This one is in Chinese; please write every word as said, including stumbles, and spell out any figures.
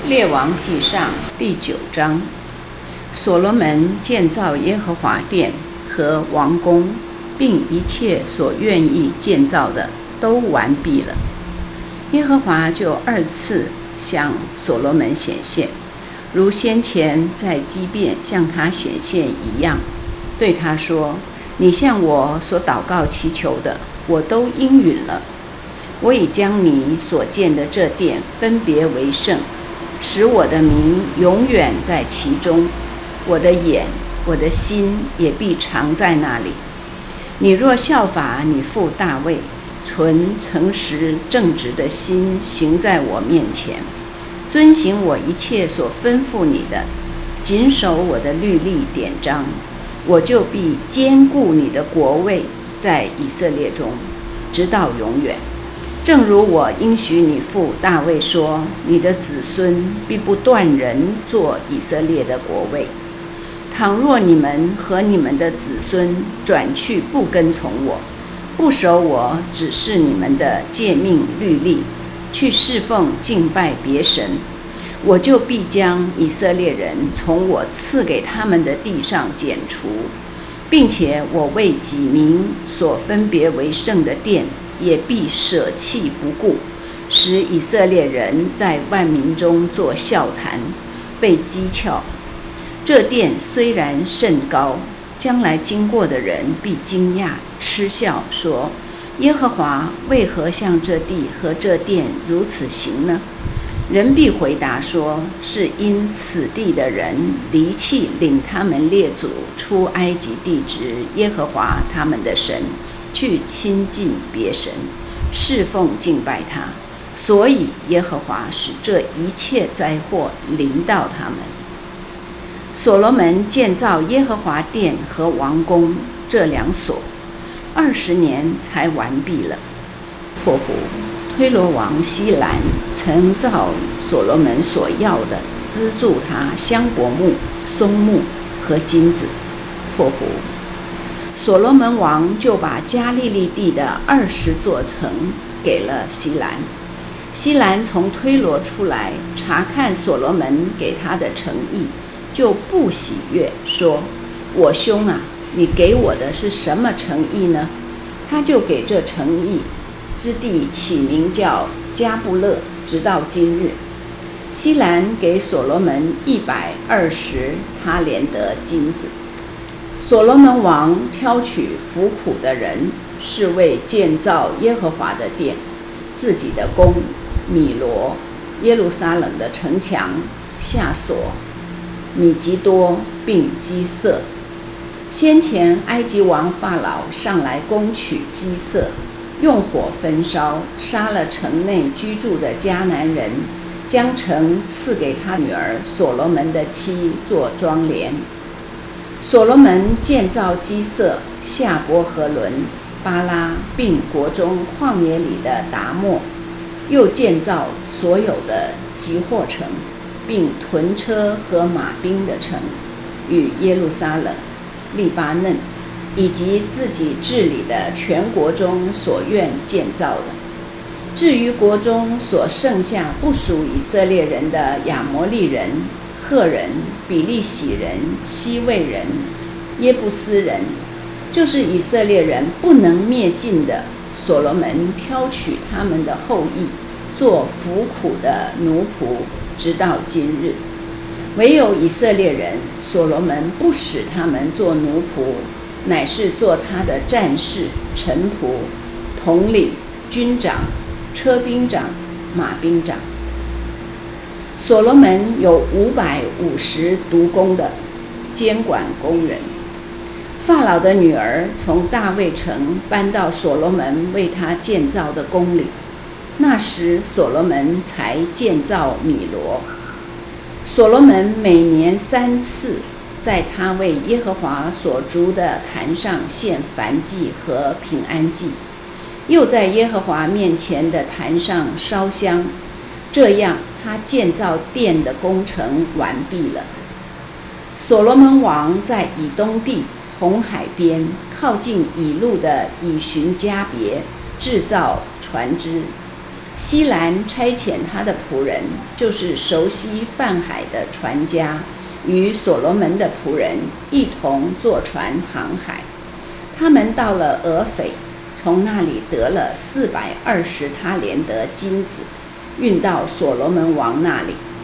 列王纪上第九章，所罗门建造耶和华殿和王宫，并一切所愿意建造的都完毕了。耶和华就二次向所罗门显现，如先前在基遍向他显现一样，对他说：你向我所祷告祈求的，我都应允了。我已将你所建的这殿分别为圣，使我的名永远在其中，我的眼我的心也必常在那里。你若效法你父大卫，存诚实正直的心行在我面前，遵行我一切所吩咐你的，谨守我的律例典章，我就必坚固你的国位在以色列中，直到永远。正如我应许你父大卫说，你的子孙必不断人做以色列的国位。倘若你们和你们的子孙转去不跟从我，不守我指示你们的诫命律例，去侍奉敬拜别神，我就必将以色列人从我赐给他们的地上剪除，并且我为己名所分别为圣的殿也必舍弃不顾，使以色列人在万民中作笑谈，被讥诮。这殿虽然甚高，将来经过的人必惊讶嗤笑，说：耶和华为何向这地和这殿如此行呢？人必回答说：是因此地的人离弃领他们列祖出埃及地之耶和华他们的神，去亲近别神，侍奉敬拜他，所以耶和华使这一切灾祸临到他们。所罗门建造耶和华殿和王宫这两所，二十年才完毕了。括弧推罗王希兰曾造所罗门所要的，资助他香柏木、松木和金子。括弧所罗门王就把加利利地的二十座城给了希兰。希兰从推罗出来，查看所罗门给他的诚意，就不喜悦，说：我兄啊，你给我的是什么诚意呢？他就给这诚意之地起名叫加布勒，直到今日。希兰给所罗门一百二十他连得金子。所罗门王挑取服苦的人，是为建造耶和华的殿、自己的宫、米罗、耶路撒冷的城墙、夏所、米吉多并基色。先前埃及王法老上来攻取基色，用火焚烧，杀了城内居住的迦南人，将城赐给他女儿所罗门的妻做庄帘。所罗门建造基色、夏伯和伦、巴拉，并国中旷野里的达莫，又建造所有的集货城，并屯车和马兵的城，与耶路撒冷、利巴嫩，以及自己治理的全国中所愿建造的。至于国中所剩下不属以色列人的亚摩利人、赫人、比利洗人、西魏人、耶布斯人，就是以色列人不能灭尽的，所罗门挑取他们的后裔，做服苦的奴仆，直到今日。唯有以色列人，所罗门不使他们做奴仆，乃是做他的战士、臣仆、统领、军长、车兵长、马兵长。所罗门有五百五十督工的监管工人。法老的女儿从大卫城搬到所罗门为他建造的宫里，那时所罗门才建造米罗。所罗门每年三次在他为耶和华所筑的坛上献燔祭和平安祭，又在耶和华面前的坛上烧香，这样他建造殿的工程完毕了。所罗门王在以东地红海边靠近以路的以寻加别制造船只， 西兰差遣他的仆人，就是熟悉泛海的船家，与所罗门的仆人一同坐船航海。他们到了俄斐，从那里得了四百二十他连得金子，运到所罗门王那里。